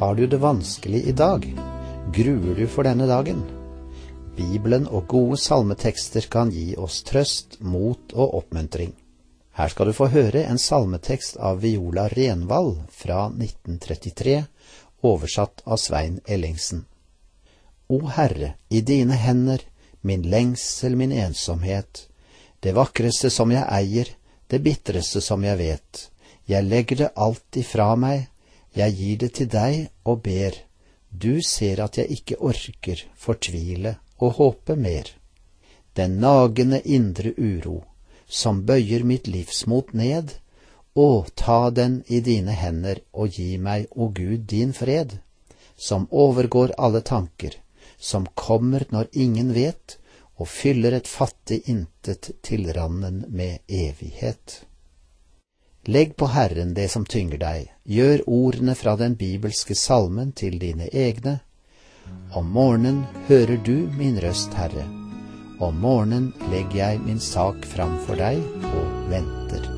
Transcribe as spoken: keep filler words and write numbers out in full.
Har du det vanskelig i dag? Gruer du for denne dagen? Bibelen og gode salmetekster kan gi oss trøst, mot og oppmuntring. Her skal du få høre en salmetekst av Viola Renvall fra nitten trettitre, oversatt av Svein Ellingsen. O Herre, i dine hender, min lengsel, min ensomhet, det vakreste som jeg eier, det bitreste som jeg vet. Jeg legger det alltid fra meg, jeg gir det til deg og ber. Du ser at jeg ikke orker, fortvile og håpe mer. Den nagende indre uro, som bøyer mitt livsmot ned, å, ta den i dine hender og gi meg, o Gud, din fred, som overgår alle tanker, som kommer når ingen vet, og fyller et fattig intet til randen med evighet. Legg på Herren det som tynger deg, gjør ordene fra den bibelske salmen til dine egne. Om morgenen hører du min røst, Herre. Om morgenen legger jeg min sak fram for deg og venter.